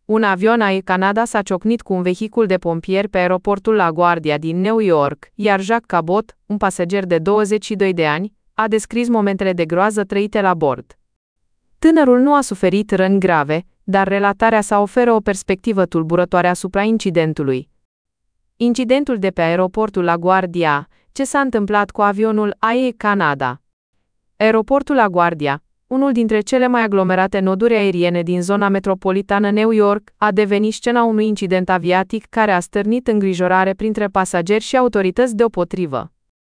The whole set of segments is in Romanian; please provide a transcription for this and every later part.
Un avion Air Canada s-a ciocnit cu un vehicul de pompieri pe aeroportul LaGuardia din New York, iar Jacques Cabot, un pasager de 22 de ani, a descris momentele de groază trăite la bord. Tânărul nu a suferit răni grave, dar relatarea sa oferă o perspectivă tulburătoare asupra incidentului. Incidentul de pe aeroportul LaGuardia. Ce s-a întâmplat cu avionul Air Canada? Aeroportul LaGuardia, unul dintre cele mai aglomerate noduri aeriene din zona metropolitană New York, a devenit scena unui incident aviatic care a stârnit îngrijorare printre pasageri și autorități deopotrivă.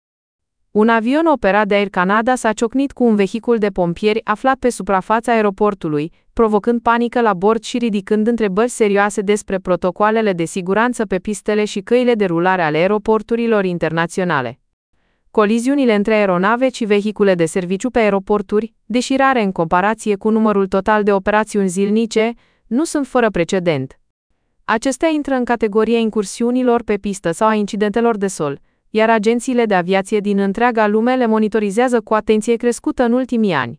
Un avion operat de Air Canada s-a ciocnit cu un vehicul de pompieri aflat pe suprafața aeroportului, provocând panică la bord și ridicând întrebări serioase despre protocoalele de siguranță pe pistele și căile de rulare ale aeroporturilor internaționale. Coliziunile între aeronave și vehicule de serviciu pe aeroporturi, deși rare în comparație cu numărul total de operațiuni zilnice, nu sunt fără precedent. Acestea intră în categoria incursiunilor pe pistă sau a incidentelor de sol, iar agențiile de aviație din întreaga lume le monitorizează cu atenție crescută în ultimii ani.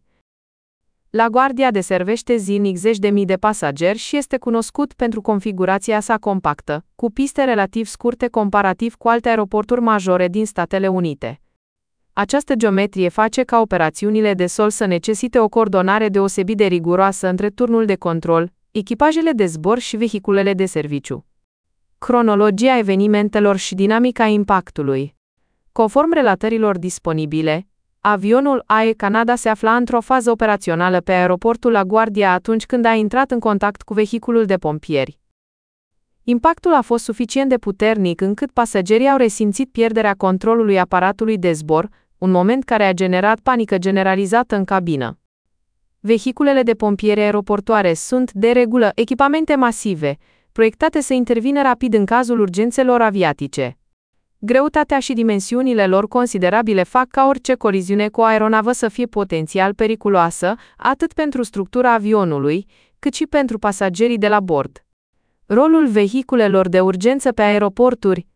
LaGuardia deservește zilnic zeci de mii de pasageri și este cunoscut pentru configurația sa compactă, cu piste relativ scurte comparativ cu alte aeroporturi majore din Statele Unite. Această geometrie face ca operațiunile de sol să necesite o coordonare deosebit de riguroasă între turnul de control, echipajele de zbor și vehiculele de serviciu. Cronologia evenimentelor și dinamica impactului. Conform relatărilor disponibile, avionul Air Canada se afla într-o fază operațională pe aeroportul LaGuardia atunci când a intrat în contact cu vehiculul de pompieri. Impactul a fost suficient de puternic încât pasagerii au resimțit pierderea controlului aparatului de zbor, un moment care a generat panică generalizată în cabină. Vehiculele de pompieri aeroportoare sunt, de regulă, echipamente masive, proiectate să intervină rapid în cazul urgențelor aviatice. Greutatea și dimensiunile lor considerabile fac ca orice coliziune cu o aeronavă să fie potențial periculoasă, atât pentru structura avionului, cât și pentru pasagerii de la bord. Rolul vehiculelor de urgență pe aeroporturi.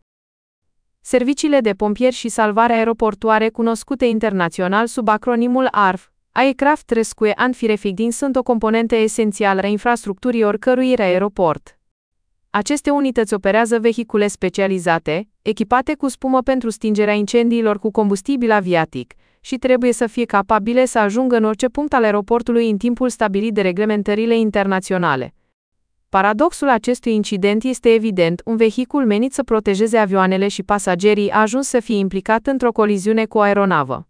Serviciile de pompieri și salvare aeroportoare cunoscute internațional sub acronimul ARF, Aircraft Rescue and Firefighting, sunt o componentă esențială a infrastructurii oricărui aeroport. Aceste unități operează vehicule specializate, echipate cu spumă pentru stingerea incendiilor cu combustibil aviatic, și trebuie să fie capabile să ajungă în orice punct al aeroportului în timpul stabilit de reglementările internaționale. Paradoxul acestui incident este evident: un vehicul menit să protejeze avioanele și pasagerii a ajuns să fie implicat într-o coliziune cu o aeronavă.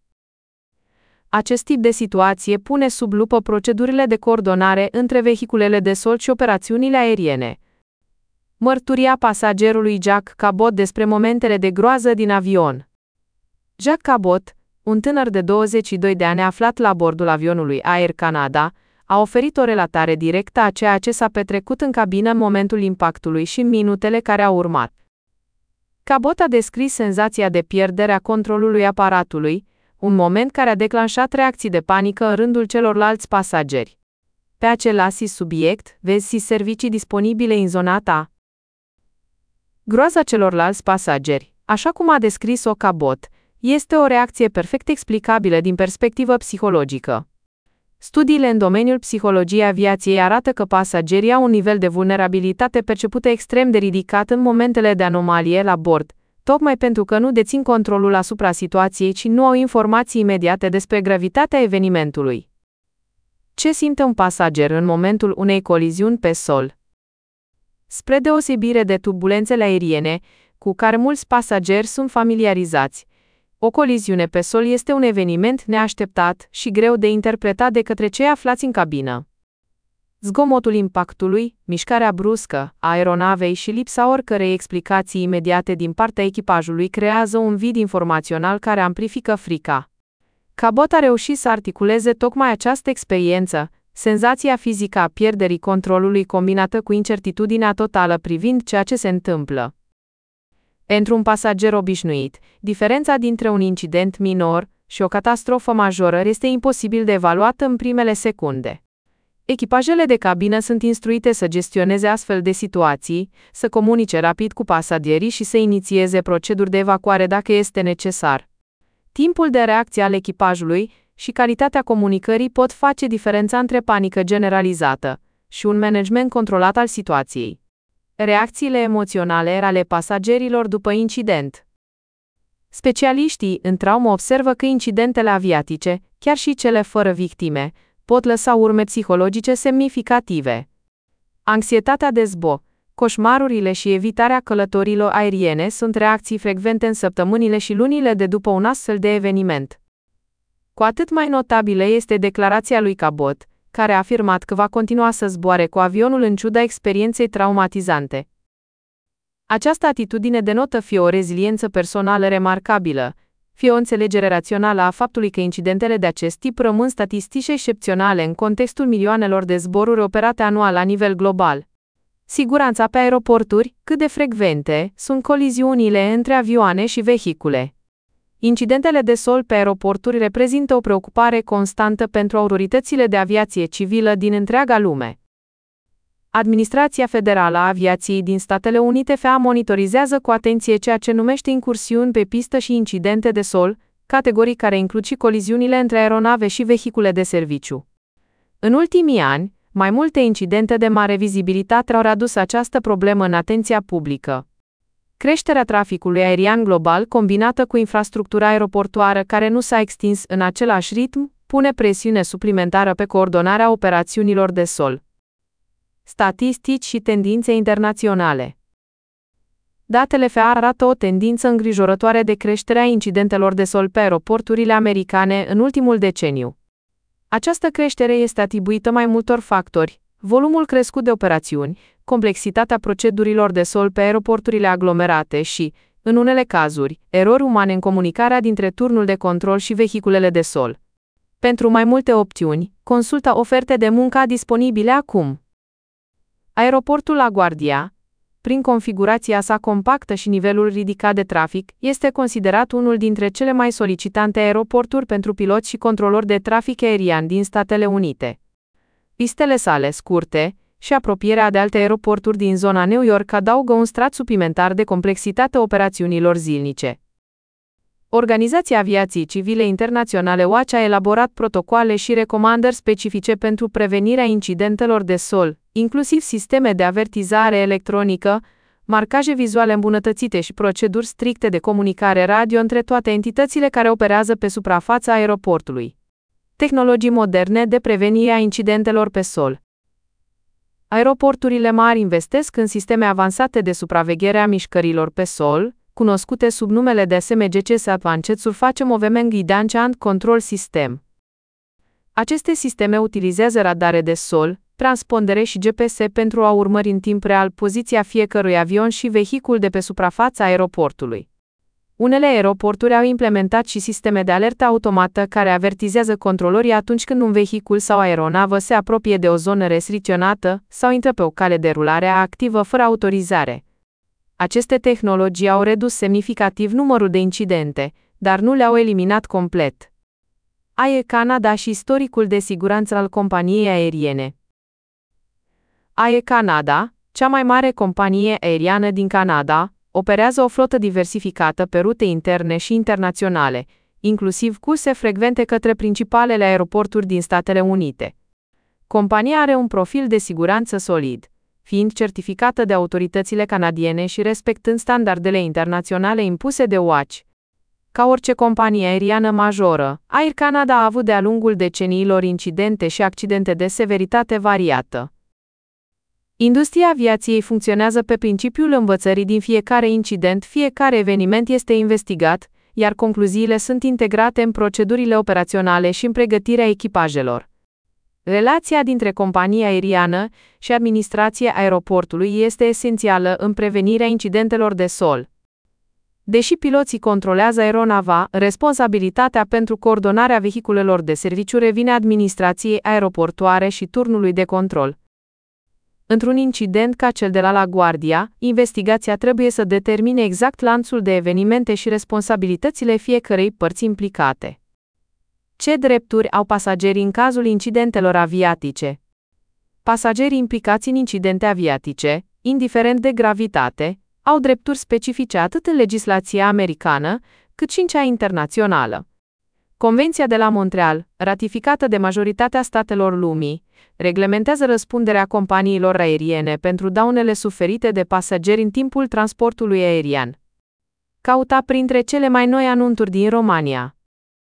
Acest tip de situație pune sub lupă procedurile de coordonare între vehiculele de sol și operațiunile aeriene. Mărturia pasagerului Jacques Cabot despre momentele de groază din avion. Jacques Cabot, un tânăr de 22 de ani aflat la bordul avionului Air Canada, a oferit o relatare directă a ceea ce s-a petrecut în cabină în momentul impactului și în minutele care au urmat. Cabot a descris senzația de pierdere a controlului aparatului, un moment care a declanșat reacții de panică în rândul celorlalți pasageri. Pe același subiect, vezi servicii disponibile în zona ta. Groaza celorlalți pasageri, așa cum a descris-o Cabot, este o reacție perfect explicabilă din perspectivă psihologică. Studiile în domeniul psihologiei aviației arată că pasagerii au un nivel de vulnerabilitate percepută extrem de ridicat în momentele de anomalie la bord, tocmai pentru că nu dețin controlul asupra situației și nu au informații imediate despre gravitatea evenimentului. Ce simte un pasager în momentul unei coliziuni pe sol? Spre deosebire de turbulențele aeriene, cu care mulți pasageri sunt familiarizați, o coliziune pe sol este un eveniment neașteptat și greu de interpretat de către cei aflați în cabină. Zgomotul impactului, mișcarea bruscă a aeronavei și lipsa oricărei explicații imediate din partea echipajului creează un vid informațional care amplifică frica. Cabot a reușit să articuleze tocmai această experiență, senzația fizică a pierderii controlului combinată cu incertitudinea totală privind ceea ce se întâmplă. Pentru un pasager obișnuit, diferența dintre un incident minor și o catastrofă majoră este imposibil de evaluat în primele secunde. Echipajele de cabină sunt instruite să gestioneze astfel de situații, să comunice rapid cu pasagerii și să inițieze proceduri de evacuare dacă este necesar. Timpul de reacție al echipajului și calitatea comunicării pot face diferența între panică generalizată, și un management controlat al situației. Reacțiile emoționale ale pasagerilor după incident. Specialiștii în traumă observă că incidentele aviatice, chiar și cele fără victime, pot lăsa urme psihologice semnificative. Anxietatea de zbor, coșmarurile și evitarea călătorilor aeriene sunt reacții frecvente în săptămânile și lunile de după un astfel de eveniment. Cu atât mai notabilă este declarația lui Cabot, care a afirmat că va continua să zboare cu avionul în ciuda experienței traumatizante. Această atitudine denotă fie o reziliență personală remarcabilă, fie o înțelegere rațională a faptului că incidentele de acest tip rămân statistici excepționale în contextul milioanelor de zboruri operate anual la nivel global. Siguranța pe aeroporturi, cât de frecvente sunt coliziunile între avioane și vehicule. Incidentele de sol pe aeroporturi reprezintă o preocupare constantă pentru autoritățile de aviație civilă din întreaga lume. Administrația Federală a Aviației din Statele Unite FAA monitorizează cu atenție ceea ce numește incursiuni pe pistă și incidente de sol, categorii care includ și coliziunile între aeronave și vehicule de serviciu. În ultimii ani, mai multe incidente de mare vizibilitate au adus această problemă în atenția publică. Creșterea traficului aerian global combinată cu infrastructura aeroportuară care nu s-a extins în același ritm, pune presiune suplimentară pe coordonarea operațiunilor de sol. Statistici și tendințe internaționale. Datele FAA arată o tendință îngrijorătoare de creștere a incidentelor de sol pe aeroporturile americane în ultimul deceniu. Această creștere este atribuită mai multor factori: volumul crescut de operațiuni, complexitatea procedurilor de sol pe aeroporturile aglomerate și, în unele cazuri, erori umane în comunicarea dintre turnul de control și vehiculele de sol. Pentru mai multe opțiuni, consultă oferte de muncă disponibile acum. Aeroportul LaGuardia, prin configurația sa compactă și nivelul ridicat de trafic, este considerat unul dintre cele mai solicitante aeroporturi pentru piloți și controlori de trafic aerian din Statele Unite. Pistele sale scurte și apropierea de alte aeroporturi din zona New York adaugă un strat suplimentar de complexitate operațiunilor zilnice. Organizația Aviației Civile Internaționale OACI a elaborat protocoale și recomandări specifice pentru prevenirea incidentelor de sol, inclusiv sisteme de avertizare electronică, marcaje vizuale îmbunătățite și proceduri stricte de comunicare radio între toate entitățile care operează pe suprafața aeroportului. Tehnologii moderne de prevenire a incidentelor pe sol. Aeroporturile mari investesc în sisteme avansate de supraveghere a mișcărilor pe sol, cunoscute sub numele de SMGCS Advanced Surface Movement Guidance Control System. Aceste sisteme utilizează radare de sol, transpondere și GPS pentru a urmări în timp real poziția fiecărui avion și vehicul de pe suprafața aeroportului. Unele aeroporturi au implementat și sisteme de alertă automată care avertizează controlorii atunci când un vehicul sau aeronavă se apropie de o zonă restricționată sau intră pe o cale de rulare activă fără autorizare. Aceste tehnologii au redus semnificativ numărul de incidente, dar nu le-au eliminat complet. Air Canada și istoricul de siguranță al companiei aeriene. Air Canada, cea mai mare companie aeriană din Canada, operează o flotă diversificată pe rute interne și internaționale, inclusiv curse frecvente către principalele aeroporturi din Statele Unite. Compania are un profil de siguranță solid, fiind certificată de autoritățile canadiene și respectând standardele internaționale impuse de OACI. Ca orice companie aeriană majoră, Air Canada a avut de-a lungul deceniilor incidente și accidente de severitate variată. Industria aviației funcționează pe principiul învățării din fiecare incident, fiecare eveniment este investigat, iar concluziile sunt integrate în procedurile operaționale și în pregătirea echipajelor. Relația dintre compania aeriană și administrația aeroportului este esențială în prevenirea incidentelor de sol. Deși piloții controlează aeronava, responsabilitatea pentru coordonarea vehiculelor de serviciu revine administrației aeroportuare și turnului de control. Într-un incident ca cel de la LaGuardia, investigația trebuie să determine exact lanțul de evenimente și responsabilitățile fiecărei părți implicate. Ce drepturi au pasagerii în cazul incidentelor aviatice? Pasagerii implicați în incidente aviatice, indiferent de gravitate, au drepturi specifice atât în legislația americană, cât și în cea internațională. Convenția de la Montreal, ratificată de majoritatea statelor lumii, reglementează răspunderea companiilor aeriene pentru daunele suferite de pasageri în timpul transportului aerian. Cauta printre cele mai noi anunțuri din România.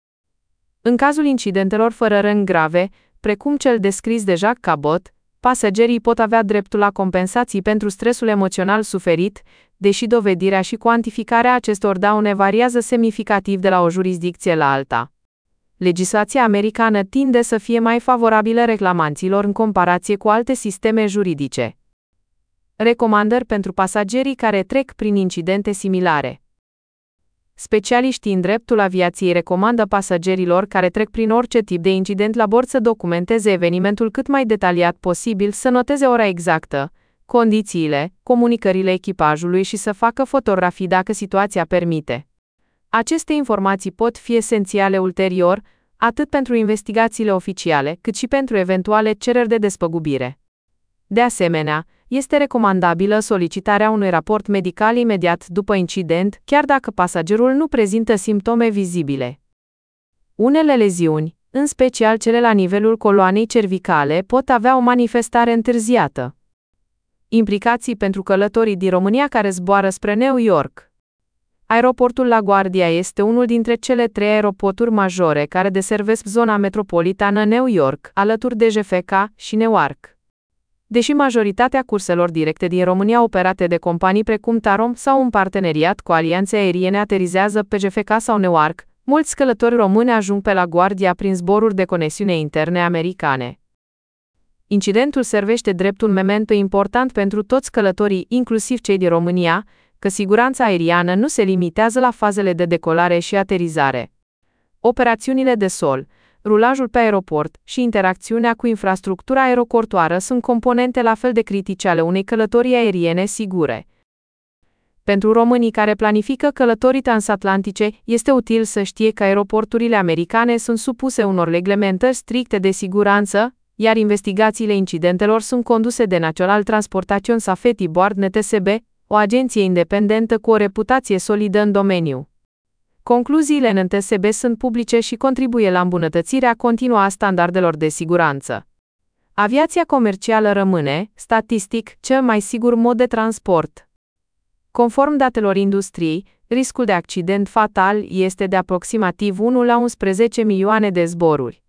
În cazul incidentelor fără răni grave, precum cel descris de Jacques Cabot, pasagerii pot avea dreptul la compensații pentru stresul emoțional suferit, deși dovedirea și cuantificarea acestor daune variază semnificativ de la o jurisdicție la alta. Legislația americană tinde să fie mai favorabilă reclamanților în comparație cu alte sisteme juridice. Recomandări pentru pasagerii care trec prin incidente similare. Specialiștii în dreptul aviației recomandă pasagerilor care trec prin orice tip de incident la bord să documenteze evenimentul cât mai detaliat posibil, să noteze ora exactă, condițiile, comunicările echipajului și să facă fotografii dacă situația permite. Aceste informații pot fi esențiale ulterior, atât pentru investigațiile oficiale, cât și pentru eventuale cereri de despăgubire. De asemenea, este recomandabilă solicitarea unui raport medical imediat după incident, chiar dacă pasagerul nu prezintă simptome vizibile. Unele leziuni, în special cele la nivelul coloanei cervicale, pot avea o manifestare întârziată. Implicații pentru călătorii din România care zboară spre New York. Aeroportul LaGuardia este unul dintre cele 3 aeroporturi majore care deservesc zona metropolitană New York, alături de JFK și Newark. Deși majoritatea curselor directe din România operate de companii precum Tarom sau un parteneriat cu alianțe aeriene aterizează pe JFK sau Newark, mulți călători români ajung pe LaGuardia prin zboruri de conexiune interne americane. Incidentul servește drept un memento important pentru toți călătorii, inclusiv cei din România, că siguranța aeriană nu se limitează la fazele de decolare și aterizare. Operațiunile de sol, rulajul pe aeroport și interacțiunea cu infrastructura aeroportuară sunt componente la fel de critice ale unei călătorii aeriene sigure. Pentru românii care planifică călătorii transatlantice, este util să știe că aeroporturile americane sunt supuse unor reglementări stricte de siguranță, iar investigațiile incidentelor sunt conduse de National Transportation Safety Board NTSB, o agenție independentă cu o reputație solidă în domeniu. Concluziile în NTSB sunt publice și contribuie la îmbunătățirea continuă a standardelor de siguranță. Aviația comercială rămâne, statistic, cel mai sigur mod de transport. Conform datelor industriei, riscul de accident fatal este de aproximativ 1 la 11 milioane de zboruri.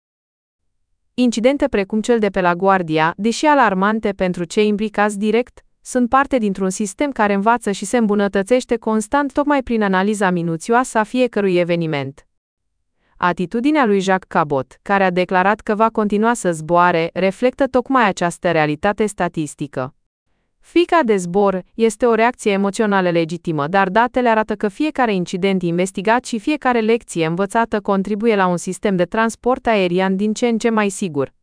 Incidente precum cel de pe LaGuardia, deși alarmante pentru cei implicați direct, sunt parte dintr-un sistem care învață și se îmbunătățește constant tocmai prin analiza minuțioasă a fiecărui eveniment. Atitudinea lui Jacques Cabot, care a declarat că va continua să zboare, reflectă tocmai această realitate statistică. Frica de zbor este o reacție emoțională legitimă, dar datele arată că fiecare incident investigat și fiecare lecție învățată contribuie la un sistem de transport aerian din ce în ce mai sigur.